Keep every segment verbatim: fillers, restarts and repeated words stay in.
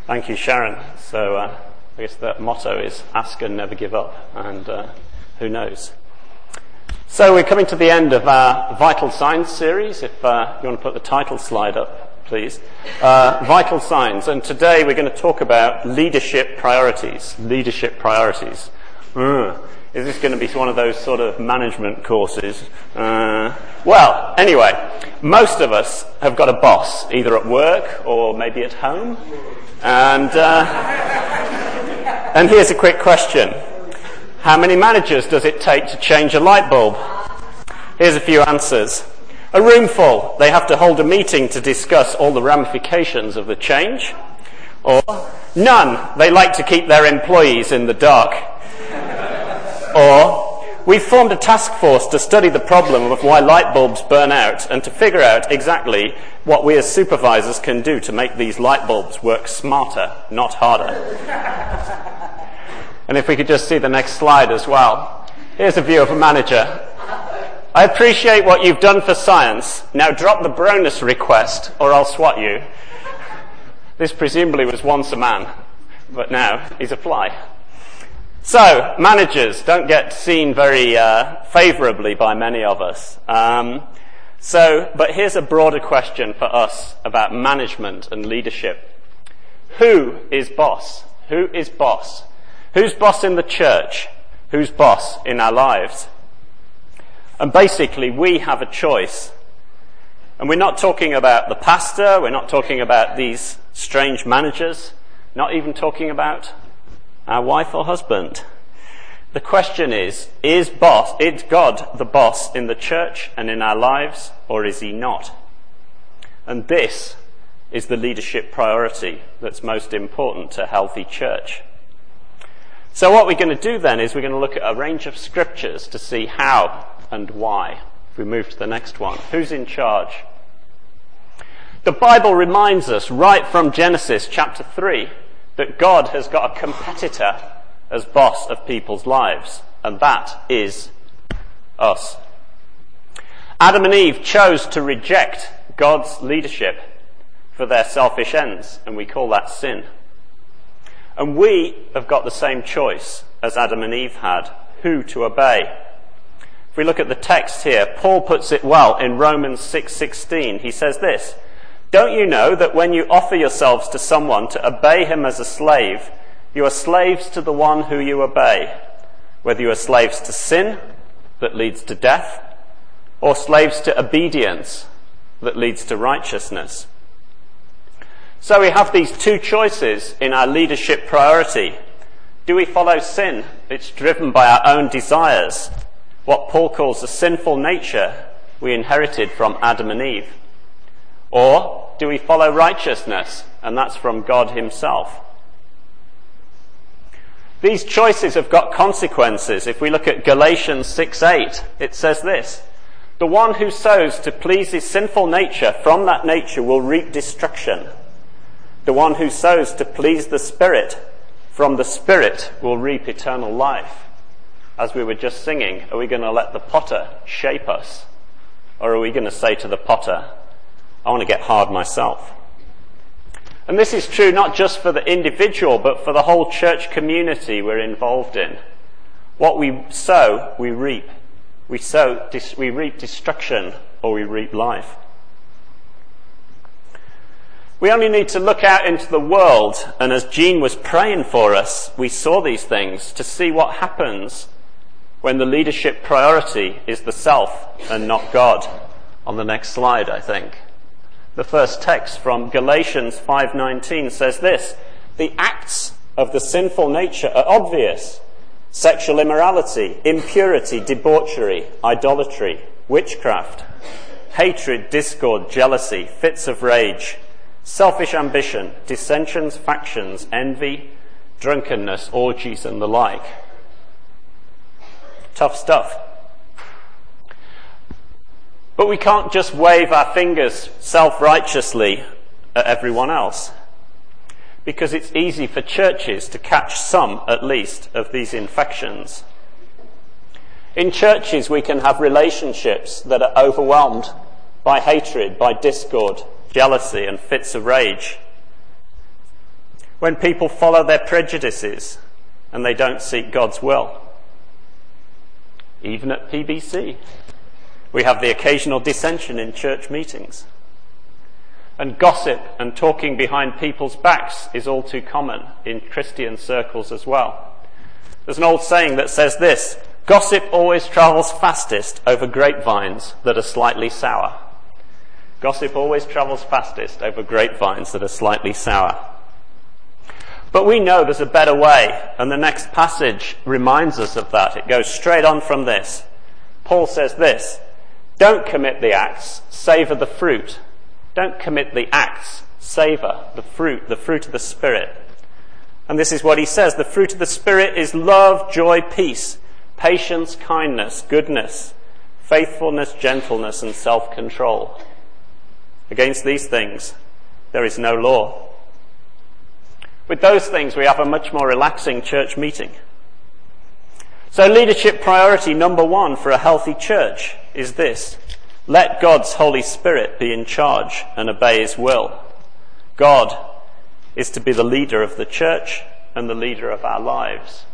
Thank you, Sharon. So uh, I guess the motto is ask and never give up, and uh, who knows. So we're coming to the end of our Vital Signs series. If uh, you want to put the title slide up, please. Uh, Vital Signs. And today we're going to talk about leadership priorities. Leadership priorities. Mm. Is this going to be one of those sort of management courses? Uh, well, anyway, most of us have got a boss, either at work or maybe at home. And, uh, and here's a quick question. How many managers does it take to change a light bulb? Here's a few answers. A room full. They have to hold a meeting to discuss all the ramifications of the change. Or none. They like to keep their employees in the dark. Or, we've formed a task force to study the problem of why light bulbs burn out and to figure out exactly what we as supervisors can do to make these light bulbs work smarter, not harder. And if we could just see the next slide as well. Here's a view of a manager. I appreciate what you've done for science. Now drop the bonus request or I'll swat you. This presumably was once a man, but now he's a fly. So, managers don't get seen very uh, favourably by many of us. Um, so, but here's a broader question for us about management and leadership. Who is boss? Who is boss? Who's boss in the church? Who's boss in our lives? And basically, we have a choice. And we're not talking about the pastor, we're not talking about these strange managers, not even talking about our wife or husband. The question is, is boss, is God the boss in the church and in our lives, or is he not? And this is the leadership priority that's most important to a healthy church. So what we're going to do then is we're going to look at a range of scriptures to see how and why. If we move to the next one. Who's in charge? The Bible reminds us right from Genesis chapter three that God has got a competitor as boss of people's lives, and that is us. Adam and Eve chose to reject God's leadership for their selfish ends, and we call that sin. And we have got the same choice as Adam and Eve had, who to obey. If we look at the text here, Paul puts it well in Romans six sixteen. He says this, "Don't you know that when you offer yourselves to someone to obey him as a slave, you are slaves to the one who you obey, whether you are slaves to sin that leads to death, or slaves to obedience that leads to righteousness?" So we have these two choices in our leadership priority. Do we follow sin? It's driven by our own desires, what Paul calls the sinful nature we inherited from Adam and Eve. Or do we follow righteousness? And that's from God himself. These choices have got consequences. If we look at Galatians six eight, it says this, "The one who sows to please his sinful nature from that nature will reap destruction. The one who sows to please the Spirit from the Spirit will reap eternal life." As we were just singing, are we going to let the potter shape us? Or are we going to say to the potter, I want to get hard myself? And this is true not just for the individual, but for the whole church community we're involved in. What we sow, we reap. We sow, we reap destruction, or we reap life. We only need to look out into the world, and as Jean was praying for us, we saw these things, to see what happens when the leadership priority is the self and not God. On the next slide, I think. The first text from Galatians five nineteen says this, "The acts of the sinful nature are obvious. Sexual immorality, impurity, debauchery, idolatry, witchcraft, hatred, discord, jealousy, fits of rage, selfish ambition, dissensions, factions, envy, drunkenness, orgies, and the like." Tough stuff. But we can't just wave our fingers self-righteously at everyone else, because it's easy for churches to catch some, at least, of these infections. In churches, we can have relationships that are overwhelmed by hatred, by discord, jealousy, and fits of rage. when people follow their prejudices and they don't seek God's will. Even at P B C, we have the occasional dissension in church meetings. And gossip and talking behind people's backs is all too common in Christian circles as well. There's an old saying that says this: gossip always travels fastest over grapevines that are slightly sour. Gossip always travels fastest over grapevines that are slightly sour. But we know there's a better way, and the next passage reminds us of that. It goes straight on from this. Paul says this: don't commit the acts, savour the fruit. Don't commit the acts, savour the fruit, the fruit of the Spirit. And this is what he says: the fruit of the Spirit is love, joy, peace, patience, kindness, goodness, faithfulness, gentleness, and self-control. Against these things there is no law. With those things we have a much more relaxing church meeting. So leadership priority number one for a healthy church is this: let God's Holy Spirit be in charge and obey his will. God is to be the leader of the church and the leader of our lives.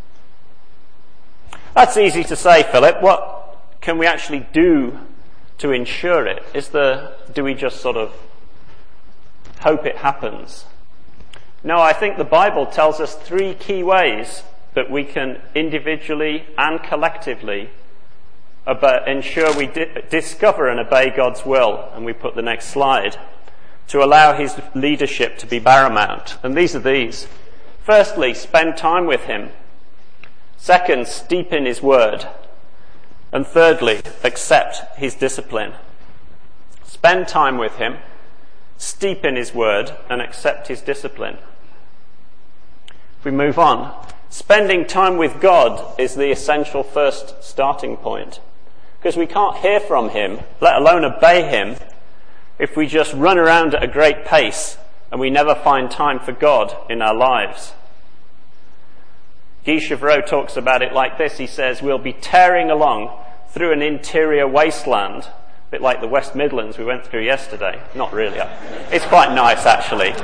That's easy to say, Philip. What can we actually do to ensure it? Is the, do we just sort of hope it happens? No, I think the Bible tells us three key ways that we can individually and collectively About, ensure we di- discover and obey God's will, and we put the next slide, to allow his leadership to be paramount. And these are these. Firstly, spend time with him. Second, steep in his word. And thirdly, accept his discipline. Spend time with him, steep in his word, and accept his discipline. If we move on, spending time with God is the essential first starting point. Because we can't hear from him, let alone obey him, if we just run around at a great pace and we never find time for God in our lives. Guy Chevreau talks about it like this. He says, we'll be tearing along through an interior wasteland, a bit like the West Midlands we went through yesterday. Not really. It's quite nice, actually.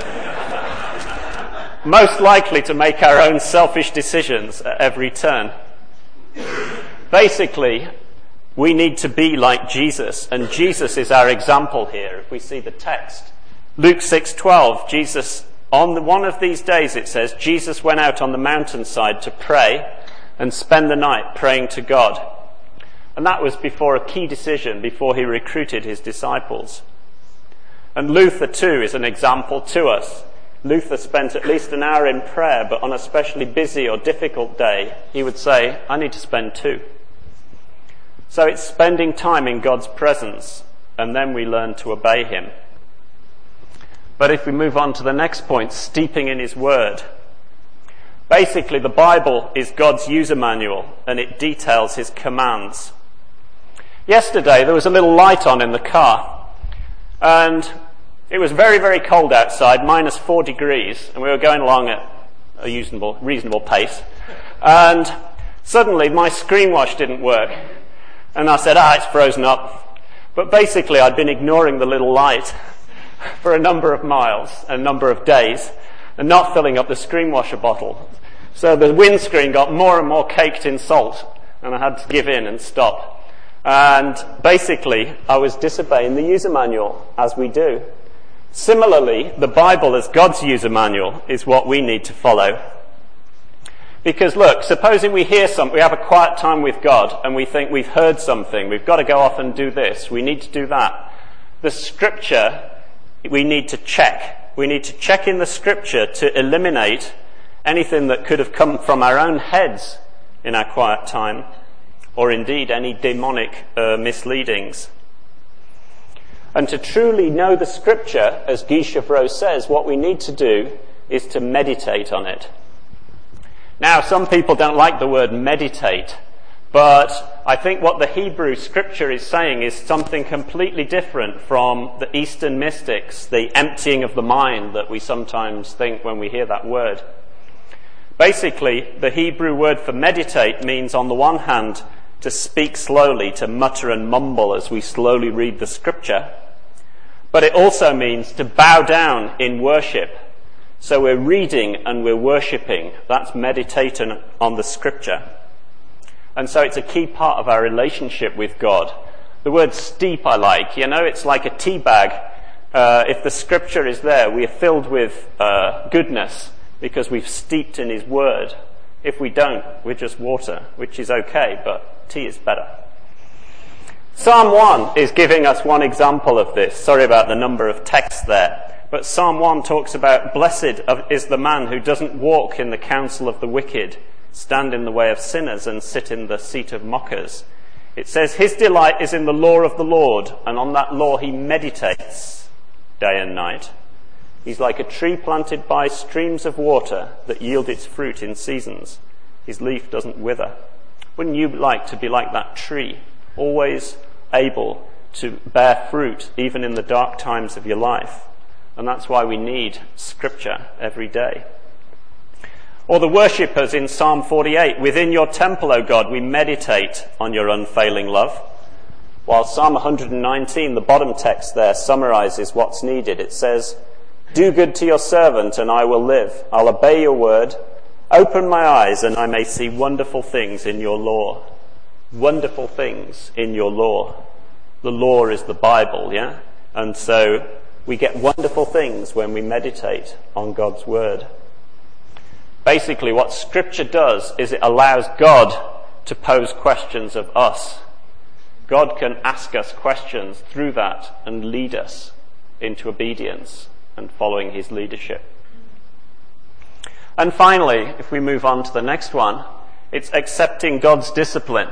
Most likely to make our own selfish decisions at every turn. Basically, we need to be like Jesus, and Jesus is our example here. If we see the text, Luke six twelve, Jesus, on the, one of these days it says, Jesus went out on the mountainside to pray and spend the night praying to God. And that was before a key decision, before he recruited his disciples. And Luther too is an example to us. Luther spent at least an hour in prayer, but on a especially busy or difficult day, he would say, I need to spend two. So it's spending time in God's presence, and then we learn to obey him. But if we move on to the next point, steeping in his word. Basically, the Bible is God's user manual, and it details his commands. Yesterday, there was a little light on in the car, and it was very, very cold outside, minus four degrees, and we were going along at a reasonable, reasonable pace. And suddenly, my screen wash didn't work. And I said, ah, it's frozen up. But basically, I'd been ignoring the little light for a number of miles, a number of days, and not filling up the screen washer bottle. So the windscreen got more and more caked in salt, and I had to give in and stop. And basically, I was disobeying the user manual, as we do. Similarly, the Bible as God's user manual is what we need to follow. Because look, supposing we hear something, we have a quiet time with God, and we think we've heard something, we've got to go off and do this, we need to do that. The scripture, we need to check. We need to check in the scripture to eliminate anything that could have come from our own heads in our quiet time, or indeed any demonic uh, misleadings. And to truly know the scripture, as Guy Chevreau says, what we need to do is to meditate on it. Now, some people don't like the word meditate, but I think what the Hebrew scripture is saying is something completely different from the Eastern mystics, the emptying of the mind that we sometimes think when we hear that word. Basically, the Hebrew word for meditate means, on the one hand, to speak slowly, to mutter and mumble as we slowly read the scripture. But it also means to bow down in worship, So we're reading and we're worshipping. That's meditating on the Scripture. And so it's a key part of our relationship with God. The word steep I like. You know, it's like a tea bag. Uh, if the Scripture is there, we are filled with uh, goodness because we've steeped in His Word. If we don't, we're just water, which is okay, but tea is better. Psalm one is giving us one example of this. Sorry about the number of texts there. But Psalm one talks about, blessed is the man who doesn't walk in the counsel of the wicked, stand in the way of sinners, and sit in the seat of mockers. It says, his delight is in the law of the Lord, and on that law he meditates day and night. He's like a tree planted by streams of water that yield its fruit in seasons. His leaf doesn't wither. Wouldn't you like to be like that tree, always able to bear fruit even in the dark times of your life? And that's why we need Scripture every day. Or the worshippers in Psalm forty-eight, within your temple, O God, we meditate on your unfailing love. While Psalm one hundred nineteen, the bottom text there, summarizes what's needed. It says, do good to your servant and I will live. I'll obey your word. Open my eyes and I may see wonderful things in your law. Wonderful things in your law. The law is the Bible, yeah? And so we get wonderful things when we meditate on God's word. Basically, what Scripture does is it allows God to pose questions of us. God can ask us questions through that and lead us into obedience and following his leadership. And finally, if we move on to the next one, it's accepting God's discipline.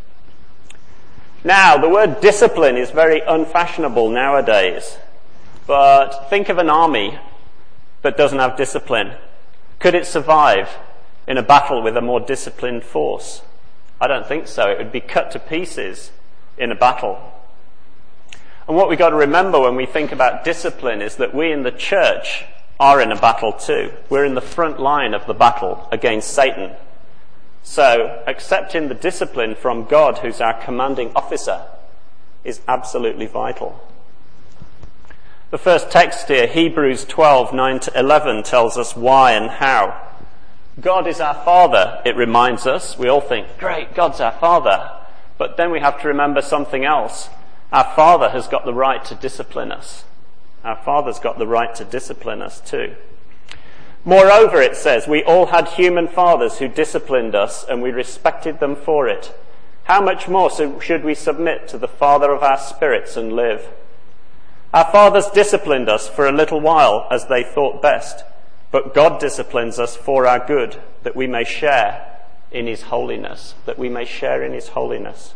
Now, the word discipline is very unfashionable nowadays. But think of an army that doesn't have discipline. Could it survive in a battle with a more disciplined force? I don't think so. It would be cut to pieces in a battle. And what we've got to remember when we think about discipline is that we in the church are in a battle too. We're in the front line of the battle against Satan. So accepting the discipline from God, who's our commanding officer, is absolutely vital. The first text here, Hebrews twelve, nine to eleven, tells us why and how. God is our Father, it reminds us. We all think, great, God's our Father. But then we have to remember something else. Our Father has got the right to discipline us. Our Father's got the right to discipline us too. Moreover, it says, we all had human fathers who disciplined us, and we respected them for it. How much more so should we submit to the Father of our spirits and live? Our fathers disciplined us for a little while as they thought best, but God disciplines us for our good, that we may share in his holiness, that we may share in his holiness.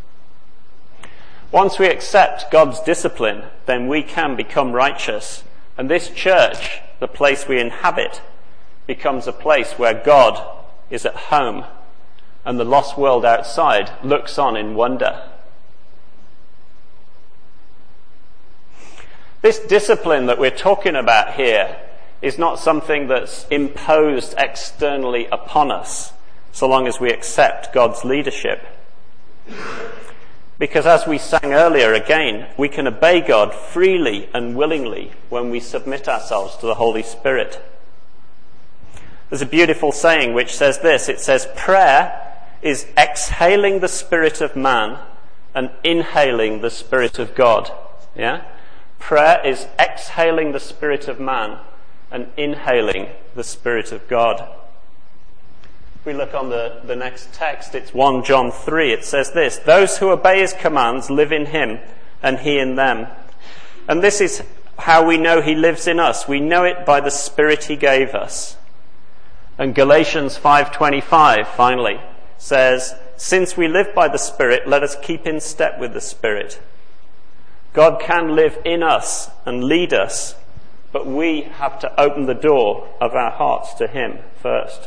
Once we accept God's discipline, then we can become righteous, and this church, the place we inhabit, becomes a place where God is at home, and the lost world outside looks on in wonder. This discipline that we're talking about here is not something that's imposed externally upon us, so long as we accept God's leadership. Because as we sang earlier again, we can obey God freely and willingly when we submit ourselves to the Holy Spirit. There's a beautiful saying which says this. It says, prayer is exhaling the spirit of man and inhaling the Spirit of God. Yeah? Prayer is exhaling the spirit of man and inhaling the Spirit of God. If we look on the, the next text, it's First John three. It says this, those who obey his commands live in him and he in them. And this is how we know he lives in us. We know it by the Spirit he gave us. And Galatians five twenty-five, finally, says, since we live by the Spirit, let us keep in step with the Spirit. God can live in us and lead us, but we have to open the door of our hearts to him first.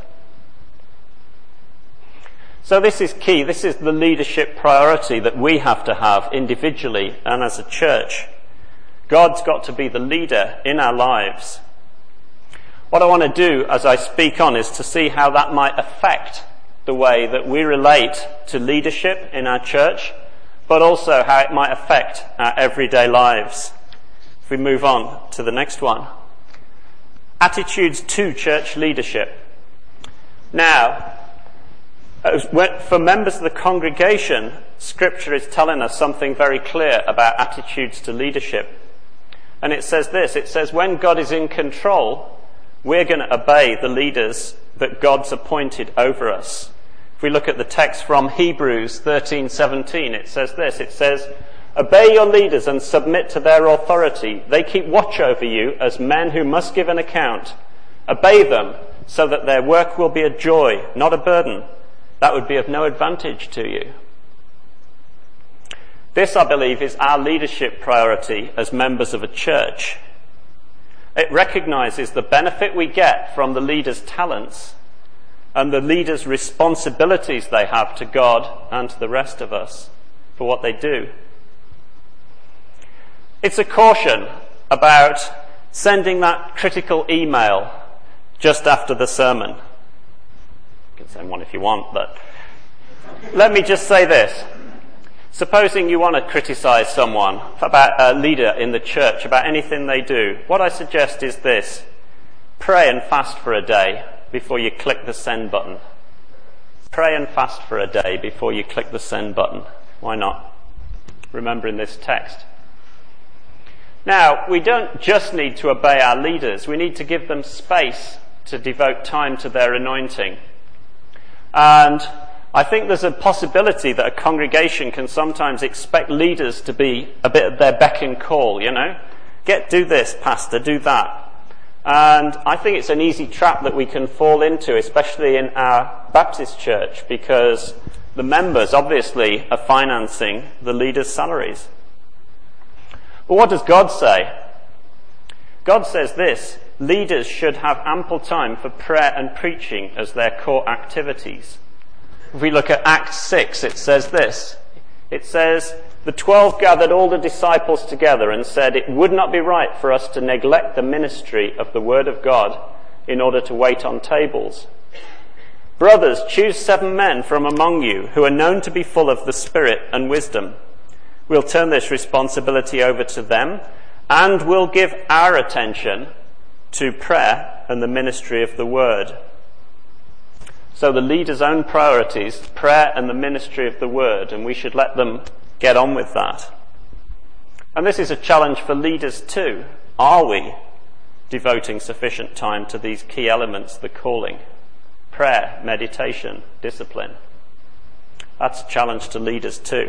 So this is key. This is the leadership priority that we have to have individually and as a church. God's got to be the leader in our lives. What I want to do as I speak on is to see how that might affect the way that we relate to leadership in our church, but also how it might affect our everyday lives. If we move on to the next one. Attitudes to church leadership. Now, for members of the congregation, Scripture is telling us something very clear about attitudes to leadership. And it says this, it says when God is in control, we're going to obey the leaders that God's appointed over us. If we look at the text from Hebrews thirteen seventeen, it says this, it says, obey your leaders and submit to their authority. They keep watch over you as men who must give an account. Obey them so that their work will be a joy, not a burden. That would be of no advantage to you. This, I believe, is our leadership priority as members of a church. It recognizes the benefit we get from the leaders' talents and the leaders' responsibilities they have to God and to the rest of us for what they do. It's a caution about sending that critical email just after the sermon. You can send one if you want, but let me just say this. Supposing you want to criticize someone about a leader in the church, about anything they do, what I suggest is this. Pray and fast for a day before you click the send button. Pray and fast for a day before you click the send button. Why not? Remembering this text. Now, we don't just need to obey our leaders. We need to give them space to devote time to their anointing. And I think there's a possibility that a congregation can sometimes expect leaders to be a bit of their beck and call, you know. Get, do this, pastor, do that. And I think it's an easy trap that we can fall into, especially in our Baptist church, because the members obviously are financing the leaders' salaries. But what does God say? God says this, leaders should have ample time for prayer and preaching as their core activities. If we look at Acts six, it says this. It says, the twelve gathered all the disciples together and said, it would not be right for us to neglect the ministry of the word of God in order to wait on tables. Brothers, choose seven men from among you who are known to be full of the Spirit and wisdom. We'll turn this responsibility over to them, and we'll give our attention to prayer and the ministry of the word. So the leader's own priorities, prayer and the ministry of the word, and we should let them get on with that. And this is a challenge for leaders too. Are we devoting sufficient time to these key elements, the calling? Prayer, meditation, discipline. That's a challenge to leaders too.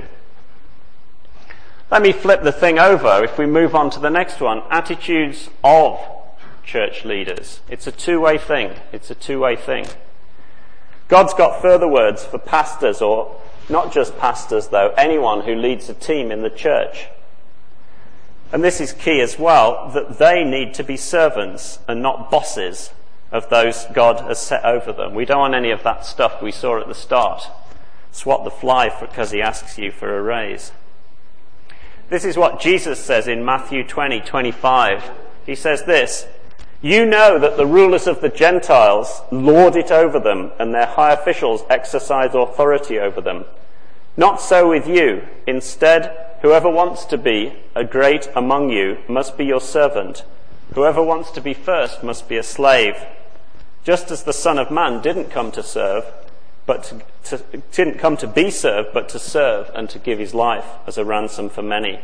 Let me flip the thing over if we move on to the next one. Attitudes of church leaders. It's a two-way thing. It's a two-way thing. God's got further words for pastors, or not just pastors though, anyone who leads a team in the church. And this is key as well, that they need to be servants and not bosses of those God has set over them. We don't want any of that stuff we saw at the start. Swat the fly because he asks you for a raise. This is what Jesus says in Matthew twenty twenty-five. He says this, you know that the rulers of the Gentiles lord it over them, and their high officials exercise authority over them. Not so with you. Instead, whoever wants to be a great among you must be your servant. Whoever wants to be first must be a slave. Just as the Son of Man didn't come to serve, but to, to, didn't come to be served, but to serve and to give his life as a ransom for many.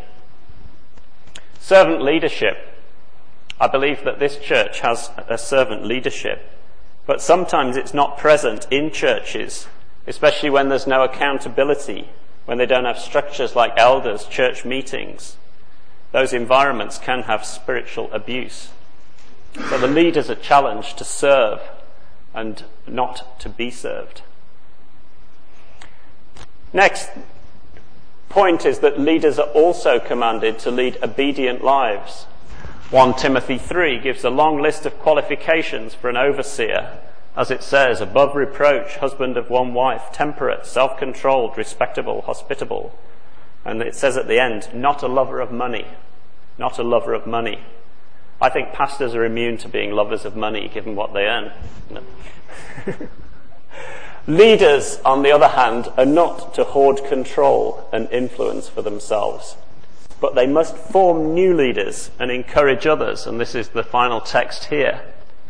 Servant leadership. I believe that this church has a servant leadership, but sometimes it's not present in churches, especially when there's no accountability, when they don't have structures like elders, church meetings. Those environments can have spiritual abuse. So the leaders are challenged to serve and not to be served. Next point is that leaders are also commanded to lead obedient lives. First Timothy three gives a long list of qualifications for an overseer. As it says, above reproach, husband of one wife, temperate, self-controlled, respectable, hospitable. And it says at the end, not a lover of money. Not a lover of money. I think pastors are immune to being lovers of money, given what they earn. No. Leaders, on the other hand, are not to hoard control and influence for themselves, but they must form new leaders and encourage others, and this is the final text here.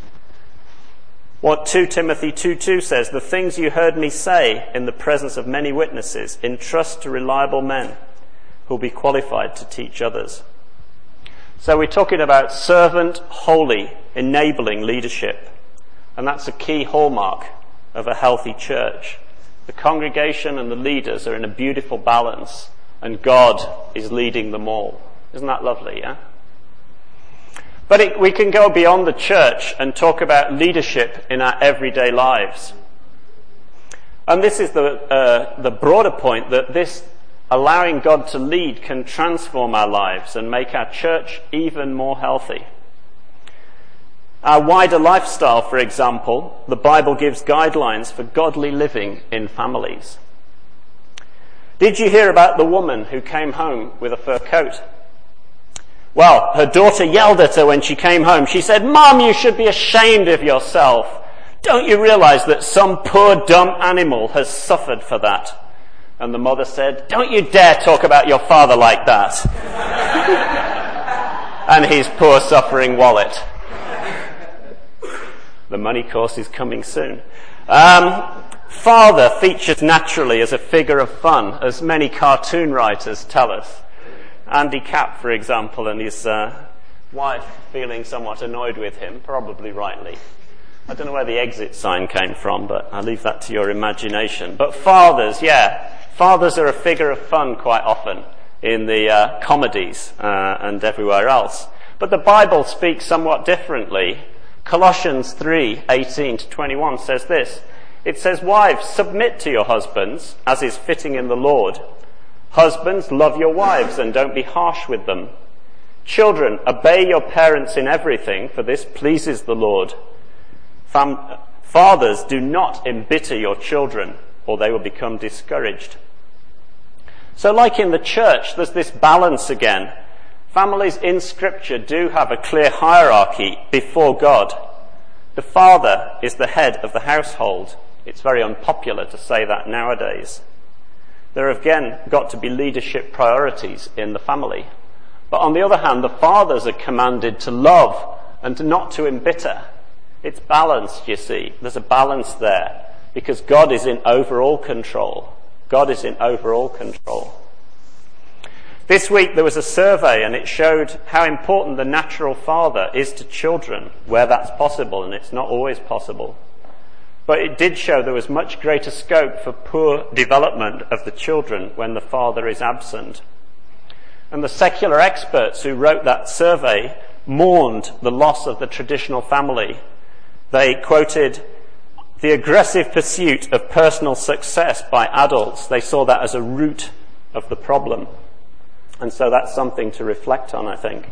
What two Timothy two two says, the things you heard me say in the presence of many witnesses, entrust to reliable men who will be qualified to teach others. So we're talking about servant, holy, enabling leadership. And that's a key hallmark of a healthy church. The congregation and the leaders are in a beautiful balance, and God is leading them all. Isn't that lovely, yeah? But it, we can go beyond the church and talk about leadership in our everyday lives. And this is the, uh, the broader point, that this allowing God to lead can transform our lives and make our church even more healthy. Our wider lifestyle, for example, the Bible gives guidelines for godly living in families. Did you hear about the woman who came home with a fur coat? Well, her daughter yelled at her when she came home. She said, "Mom, you should be ashamed of yourself. Don't you realize that some poor dumb animal has suffered for that?" And the mother said, "Don't you dare talk about your father like that." And his poor suffering wallet. The money course is coming soon. Um, father features naturally as a figure of fun, as many cartoon writers tell us. Andy Capp, for example, and his uh, wife feeling somewhat annoyed with him, probably rightly. I don't know where the exit sign came from, but I'll leave that to your imagination. But fathers, yeah, fathers are a figure of fun quite often in the uh, comedies uh, and everywhere else. But the Bible speaks somewhat differently. Colossians three eighteen to twenty-one says this. It says, "Wives, submit to your husbands, as is fitting in the Lord. Husbands, love your wives and don't be harsh with them. Children, obey your parents in everything, for this pleases the Lord. Fam- Fathers, do not embitter your children, or they will become discouraged." So like in the church, there's this balance again. Families in Scripture do have a clear hierarchy before God. The father is the head of the household. It's very unpopular to say that nowadays. There have again got to be leadership priorities in the family. But on the other hand, the fathers are commanded to love and to not to embitter. It's balanced, you see. There's a balance there because God is in overall control. God is in overall control. This week there was a survey and it showed how important the natural father is to children, where that's possible, and it's not always possible. But it did show there was much greater scope for poor development of the children when the father is absent. And the secular experts who wrote that survey mourned the loss of the traditional family. They quoted the aggressive pursuit of personal success by adults. They saw that as a root of the problem. And so that's something to reflect on, I think.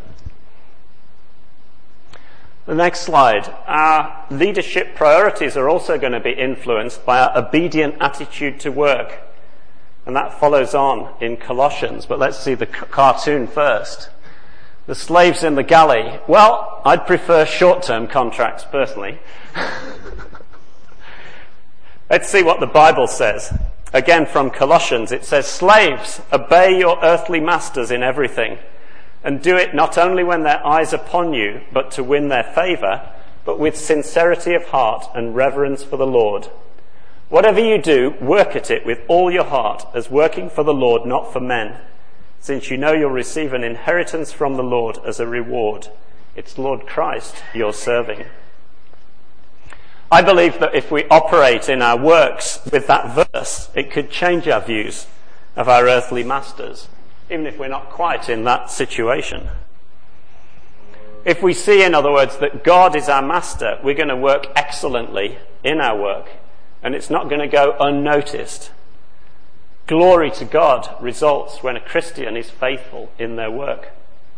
The next slide. Our leadership priorities are also going to be influenced by our obedient attitude to work. And that follows on in Colossians. But let's see the c- cartoon first. The slaves in the galley. Well, I'd prefer short-term contracts, personally. Let's see what the Bible says. Again, from Colossians, it says, "Slaves, obey your earthly masters in everything, and do it not only when their eyes are upon you, but to win their favour, but with sincerity of heart and reverence for the Lord. Whatever you do, work at it with all your heart, as working for the Lord, not for men, since you know you'll receive an inheritance from the Lord as a reward. It's Lord Christ you're serving." I believe that if we operate in our works with that verse, it could change our views of our earthly masters, even if we're not quite in that situation. If we see, in other words, that God is our master, we're going to work excellently in our work, and it's not going to go unnoticed. Glory to God results when a Christian is faithful in their work.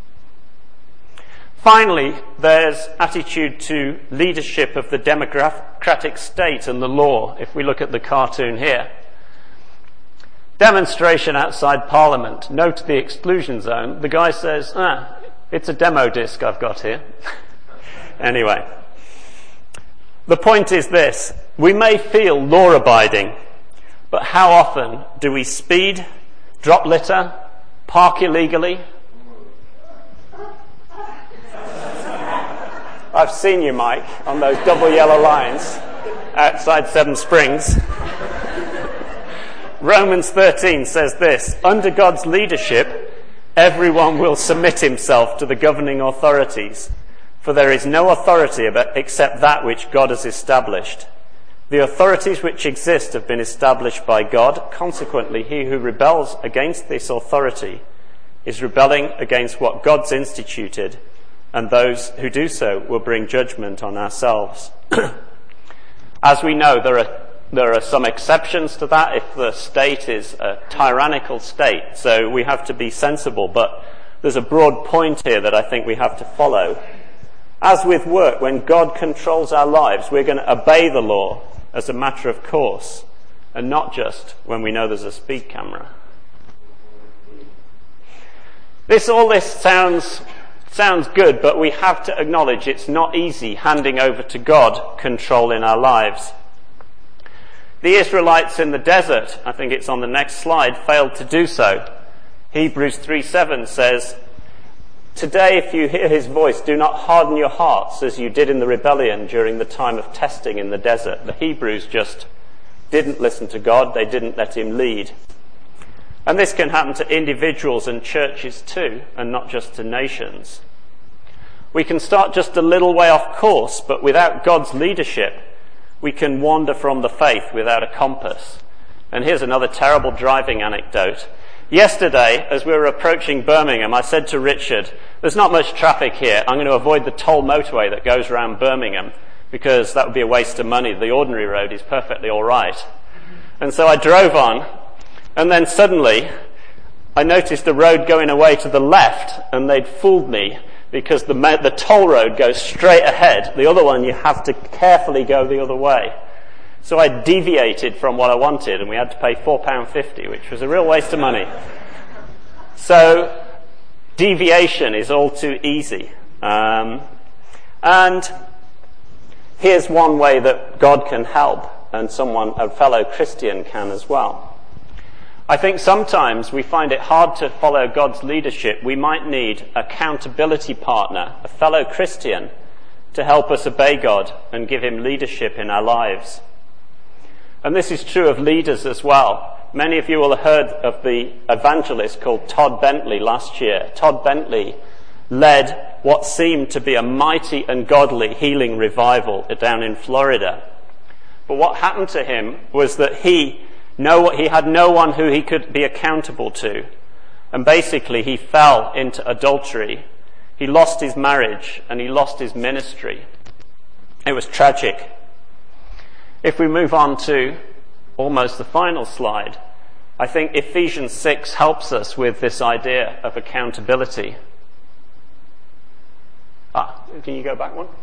Finally, there's attitude to leadership of the democratic state and the law, if we look at the cartoon here. Demonstration outside Parliament. Note the exclusion zone. The guy says, ah, it's a demo disc I've got here. Anyway, the point is this. We may feel law-abiding, but how often do we speed, drop litter, park illegally? I've seen you, Mike, on those double yellow lines outside Seven Springs. Romans thirteen says this: under God's leadership, everyone will submit himself to the governing authorities, for there is no authority except that which God has established. The authorities which exist have been established by God. Consequently, he who rebels against this authority is rebelling against what God's instituted, and those who do so will bring judgment on ourselves. As we know, there are there are some exceptions to that if the state is a tyrannical state, so we have to be sensible, but there's a broad point here that I think we have to follow. As with work, when God controls our lives, we're going to obey the law as a matter of course, and not just when we know there's a speed camera. This, all this sounds sounds good, but we have to acknowledge it's not easy handing over to God control in our lives. The Israelites in the desert, I think it's on the next slide, failed to do so. Hebrews three seven says, "Today, if you hear his voice, do not harden your hearts as you did in the rebellion during the time of testing in the desert." The Hebrews just didn't listen to God. They didn't let him lead. And this can happen to individuals and churches too, and not just to nations. We can start just a little way off course, but without God's leadership, we can wander from the faith without a compass. And here's another terrible driving anecdote. Yesterday, as we were approaching Birmingham, I said to Richard, there's not much traffic here. I'm going to avoid the toll motorway that goes around Birmingham, because that would be a waste of money. The ordinary road is perfectly all right. And so I drove on, and then suddenly I noticed a road going away to the left, and they'd fooled me, because the, the toll road goes straight ahead. The other one, you have to carefully go the other way. So I deviated from what I wanted, and we had to pay four pounds fifty, which was a real waste of money. So deviation is all too easy. Um, and here's one way that God can help, and someone, a fellow Christian, can as well. I think sometimes we find it hard to follow God's leadership. We might need an accountability partner, a fellow Christian, to help us obey God and give him leadership in our lives. And this is true of leaders as well. Many of you will have heard of the evangelist called Todd Bentley last year. Todd Bentley led what seemed to be a mighty and godly healing revival down in Florida. But what happened to him was that he No, he had no one who he could be accountable to. And basically he fell into adultery. He lost his marriage and he lost his ministry. It was tragic. If we move on to almost the final slide, I think Ephesians six helps us with this idea of accountability. Ah, can you go back one?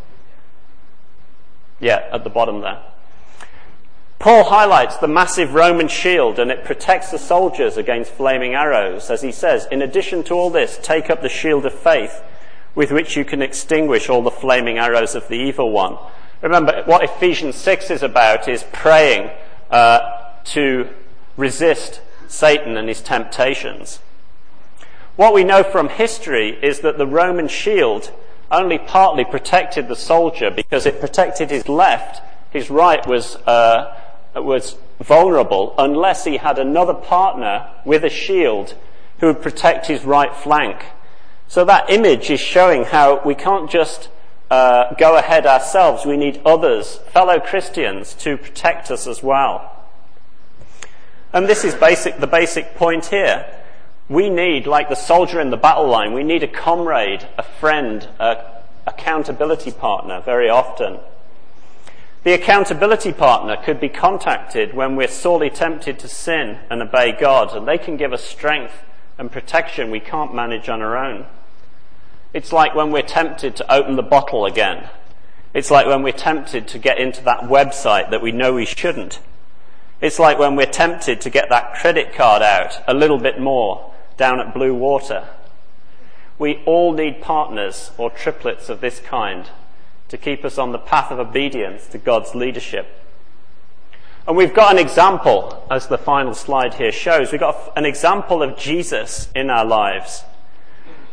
Yeah, at the bottom there. Paul highlights the massive Roman shield, and it protects the soldiers against flaming arrows. As he says, in addition to all this, take up the shield of faith with which you can extinguish all the flaming arrows of the evil one. Remember, what Ephesians six is about is praying uh, to resist Satan and his temptations. What we know from history is that the Roman shield only partly protected the soldier because it protected his left. His right was uh, was vulnerable unless he had another partner with a shield who would protect his right flank. So that image is showing how we can't just uh, go ahead ourselves. We need others, fellow Christians, to protect us as well. And this is basic, the basic point here. We need, like the soldier in the battle line, we need a comrade, a friend, an accountability partner very often. The accountability partner could be contacted when we're sorely tempted to sin and obey God, and they can give us strength and protection we can't manage on our own. It's like when we're tempted to open the bottle again. It's like when we're tempted to get into that website that we know we shouldn't. It's like when we're tempted to get that credit card out a little bit more down at Blue Water. We all need partners or triplets of this kind to keep us on the path of obedience to God's leadership. And we've got an example, as the final slide here shows. We've got an example of Jesus in our lives.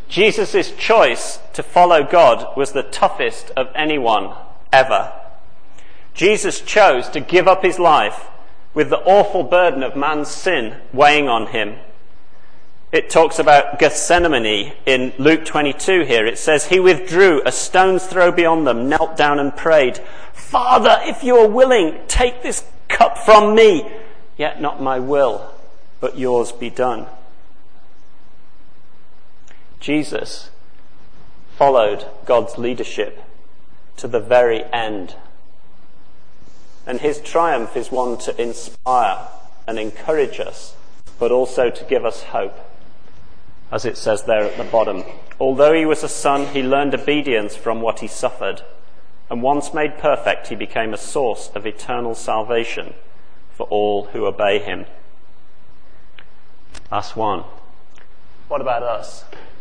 Jesus' choice to follow God was the toughest of anyone ever. Jesus chose to give up his life with the awful burden of man's sin weighing on him. It talks about Gethsemane in Luke twenty-two here. It says, he withdrew a stone's throw beyond them, knelt down and prayed, Father, if you are willing, take this cup from me, yet not my will, but yours be done. Jesus followed God's leadership to the very end. And his triumph is one to inspire and encourage us, but also to give us hope. As it says there at the bottom, although he was a son, he learned obedience from what he suffered. And once made perfect, he became a source of eternal salvation for all who obey him. That's one. What about us?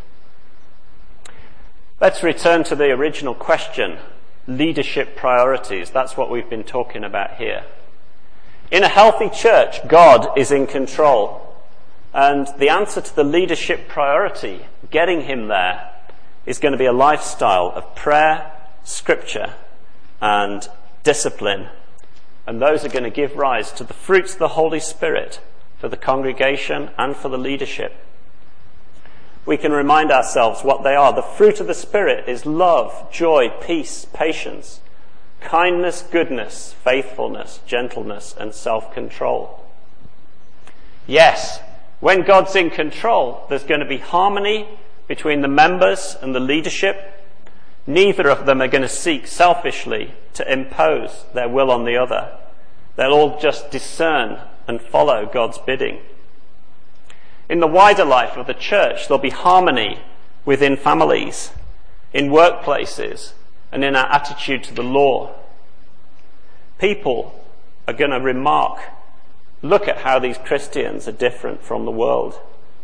Let's return to the original question, leadership priorities. That's what we've been talking about here. In a healthy church, God is in control. And the answer to the leadership priority, getting him there, is going to be a lifestyle of prayer, scripture, and discipline. And those are going to give rise to the fruits of the Holy Spirit for the congregation and for the leadership. We can remind ourselves what they are. The fruit of the Spirit is love, joy, peace, patience, kindness, goodness, faithfulness, gentleness, and self-control. Yes, when God's in control, there's going to be harmony between the members and the leadership. Neither of them are going to seek selfishly to impose their will on the other. They'll all just discern and follow God's bidding. In the wider life of the church, there'll be harmony within families, in workplaces, and in our attitude to the law. People are going to remark, look at how these Christians are different from the world.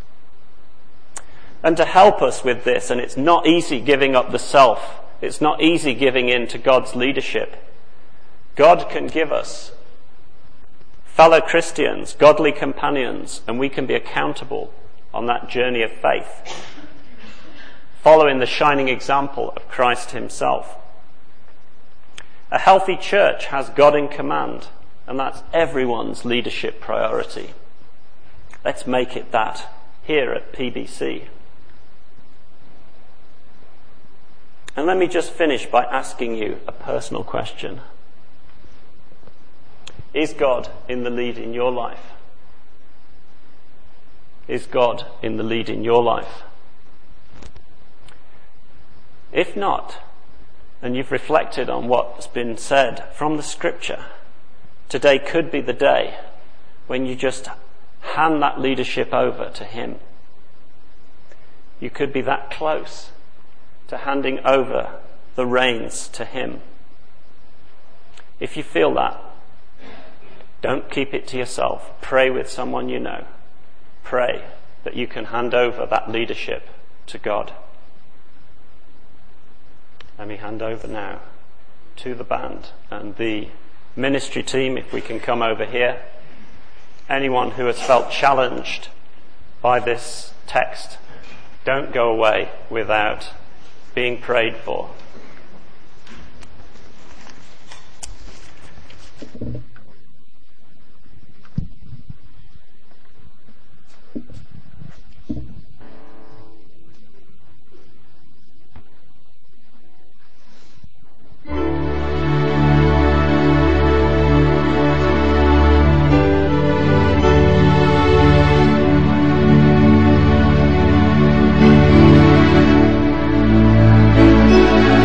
And to help us with this, and it's not easy giving up the self, it's not easy giving in to God's leadership, God can give us fellow Christians, godly companions, and we can be accountable on that journey of faith, following the shining example of Christ himself. A healthy church has God in command, and that's everyone's leadership priority. Let's make it that here at P B C. And let me just finish by asking you a personal question. Is God in the lead in your life? Is God in the lead in your life? If not, and you've reflected on what's been said from the scripture, today could be the day when you just hand that leadership over to him. You could be that close to handing over the reins to him. If you feel that, don't keep it to yourself. Pray with someone you know. Pray that you can hand over that leadership to God. Let me hand over now to the band and the ministry team, if we can come over here. Anyone who has felt challenged by this text, don't go away without being prayed for. Thank you.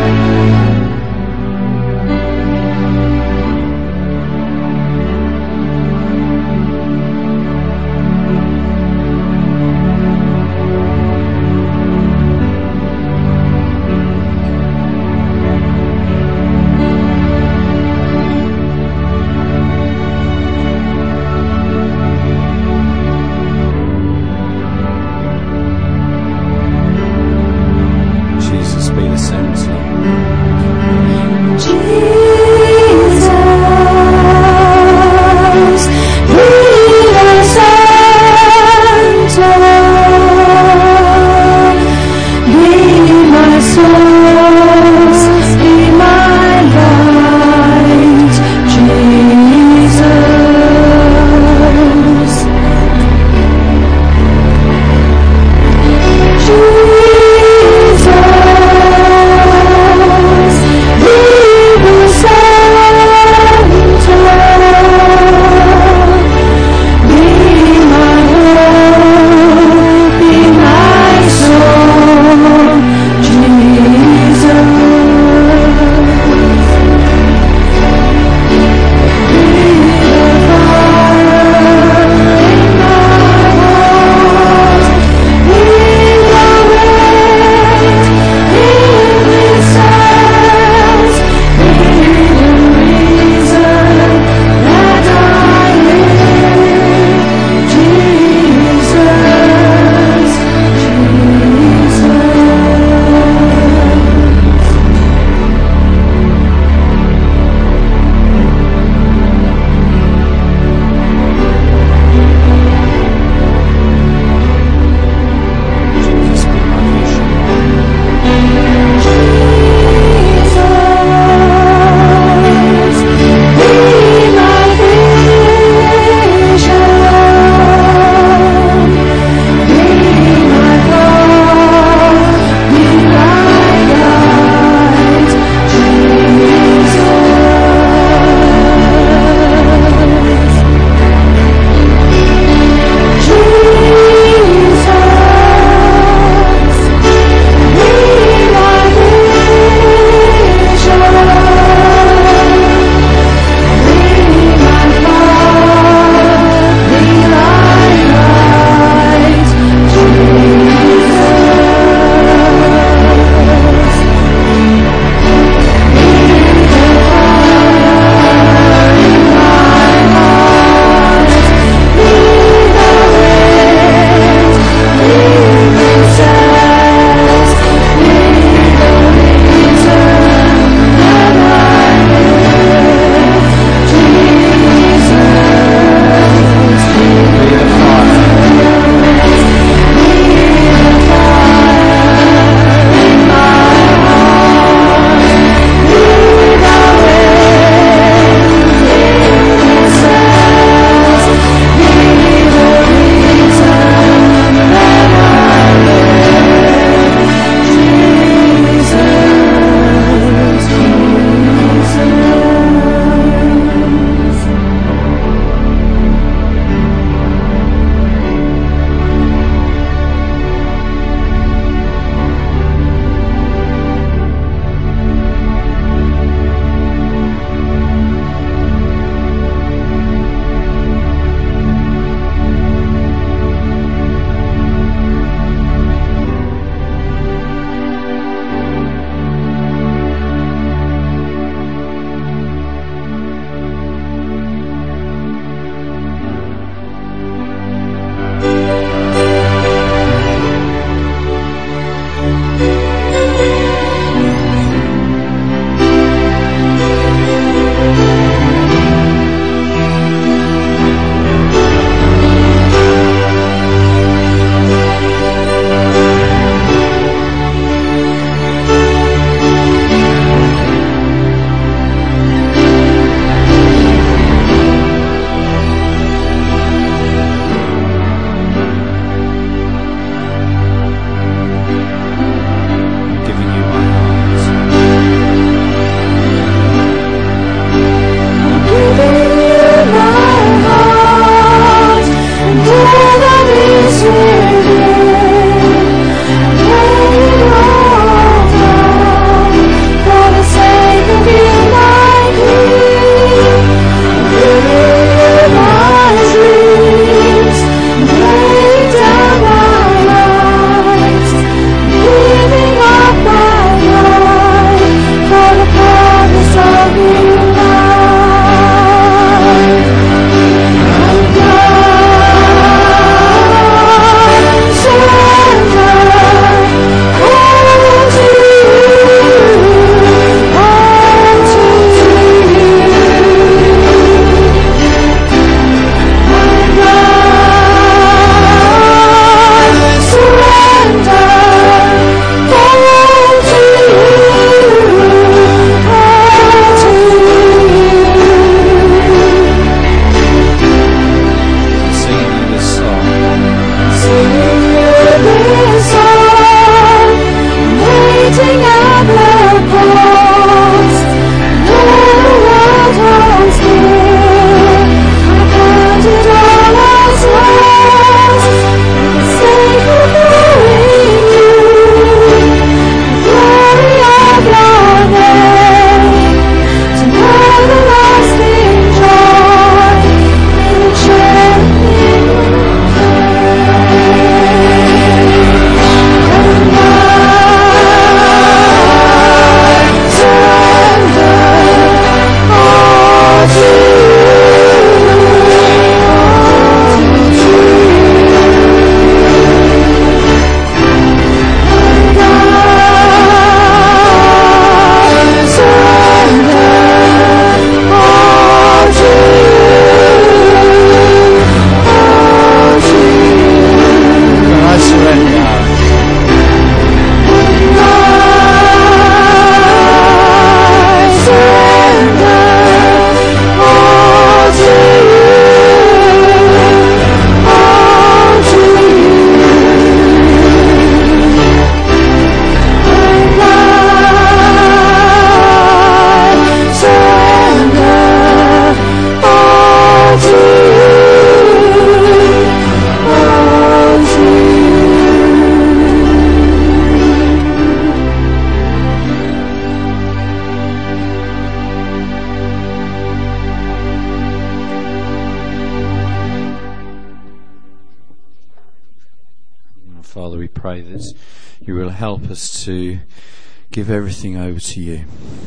pray that you will help us to give everything over to you.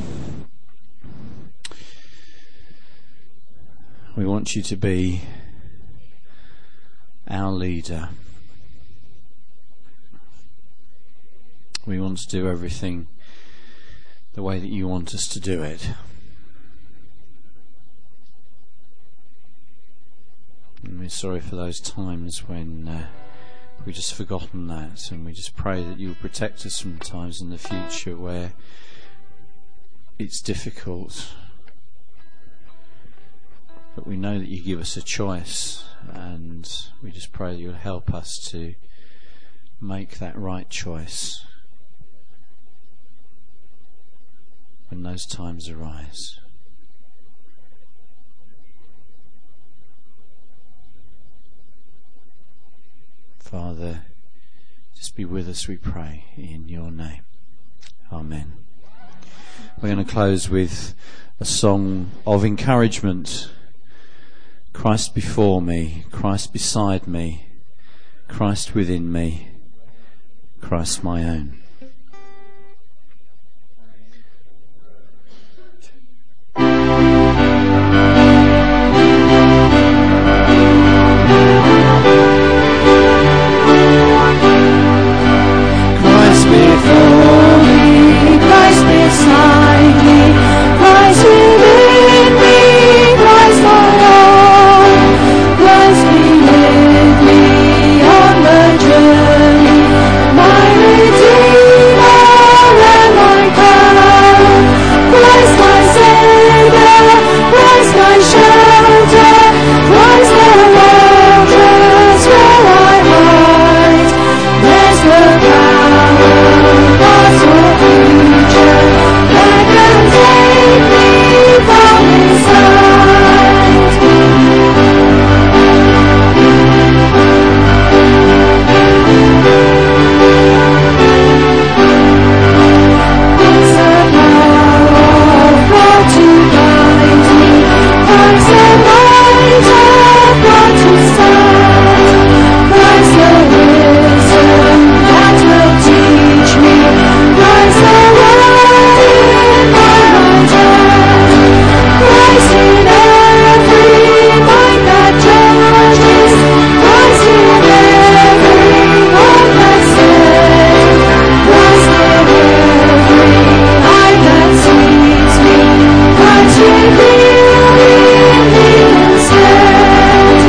We want you to be our leader. We want to do everything the way that you want us to do it. And we're sorry for those times when uh, we've just forgotten that, and we just pray that you'll protect us from times in the future where it's difficult. But we know that you give us a choice, and we just pray that you'll help us to make that right choice when those times arise. Father, just be with us, we pray, in your name. Amen. We're going to close with a song of encouragement. Christ before me, Christ beside me, Christ within me, Christ my own. Christ before me, Christ beside me, Christ within me, Christ my own. Christ be with me on the journey, my Redeemer and my God. Christ my Savior, Christ my shelter, Christ the fortress where I hide. There's the power, God's your future, that can take me from His side. It's the power of God to guide me, Christ the light of God to stand, Christ the wisdom that will teach me, Christ the word in my right hand, Christ in every mind that judges, Christ in every heart that says, Christ in every eye that sees me, Christ revealing me instead.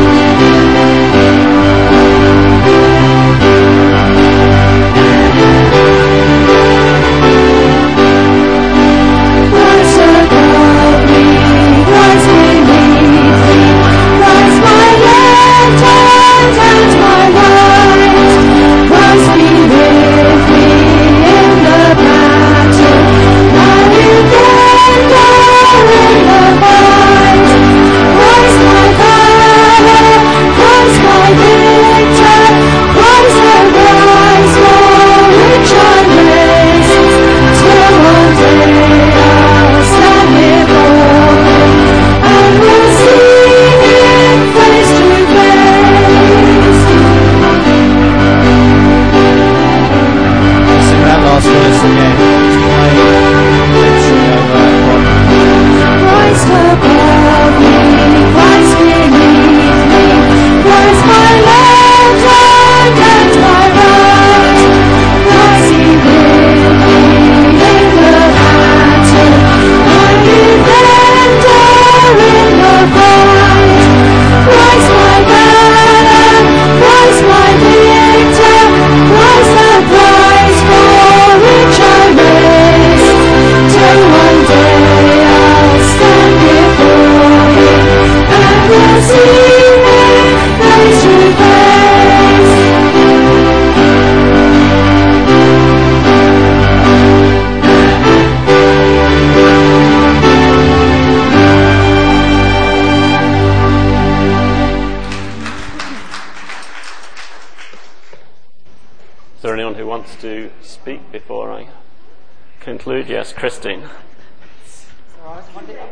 Christ above me, Christ beneath me, Christ my left hand and my right, Christ be with me in the battle, my defender in the fight, Christ my banner, Christ my victor, Christ the prize for which I race, till one day I'll stand before Him and will see Him face to face. Sing that last verse again. Let's sing over that one. Christ above me, Christ beneath me, Christ my left hand and my right, Christ He with me in the battle, my defender in the fight, Christ my banner, Christ my victor, Christ the prize for which I race, till one day I'll stand before Him and will see Him face to face. Is there anyone who wants to speak before I conclude? Yes, Christine.